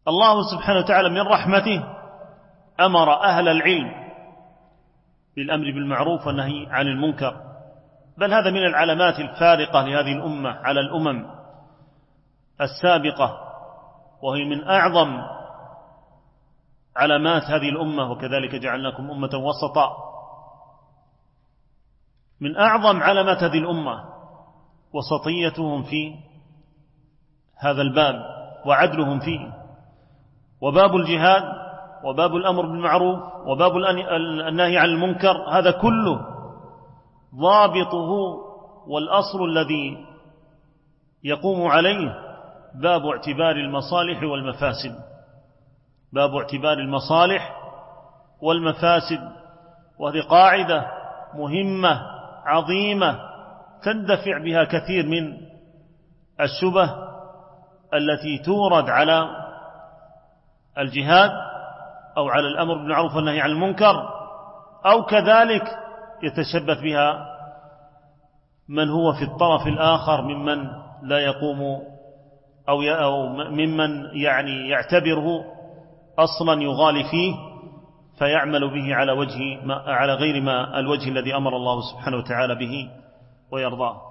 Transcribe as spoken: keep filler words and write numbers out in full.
الله سبحانه وتعالى من رحمته أمر أهل العلم بالأمر بالمعروف والنهي عن المنكر، بل هذا من العلامات الفارقة لهذه الأمة على الأمم السابقة، وهي من أعظم علامات هذه الأمة. وكذلك جعلناكم أمة وسطا، من أعظم علامات هذه الأمة وسطيتهم في هذا الباب وعدلهم فيه. وباب الجهاد وباب الأمر بالمعروف وباب النهي عن المنكر، هذا كله ضابطه والأصل الذي يقوم عليه باب اعتبار المصالح والمفاسد، باب اعتبار المصالح والمفاسد. وهذه قاعدة مهمة عظيمة تندفع بها كثير من الشبه التي تورد على الجهاد أو على الأمر بالمعروف والنهي عن المنكر، أو كذلك يتشبث بها من هو في الطرف الآخر ممن لا يقوم أو, أو ممن يعني يعتبره أصلا يغالي فيه فيعمل به على وجه ما على غير ما الوجه الذي أمر الله سبحانه وتعالى به ويرضاه.